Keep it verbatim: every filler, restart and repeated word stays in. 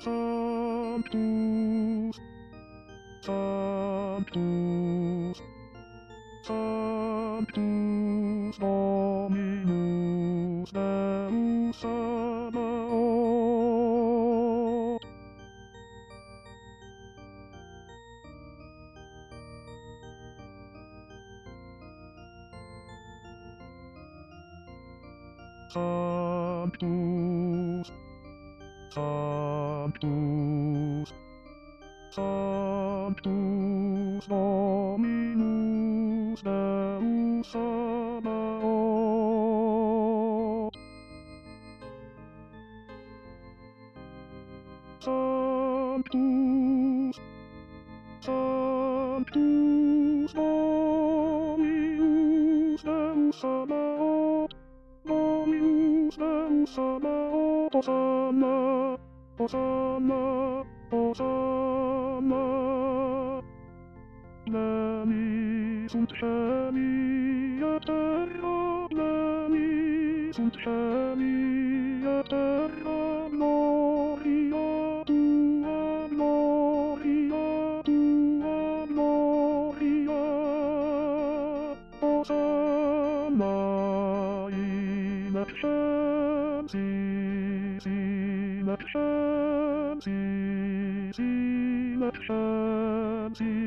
Sanctus, Sanctus, Sanctus Dominus Deus Sabaoth. Sanctus, Sanctus, Sanctus Dominus Deus Sabaoth. Sanctus, Sanctus Dominus Deus Sabaoth. Dominus Deus Sabaoth. Hosanna, Hosanna, Hosanna. Pleni sunt cieli et terra, pleni sunt cieli et terra, gloria tua, gloria tua, gloria. Hosanna in excelsis, in excelsis, in excelsis.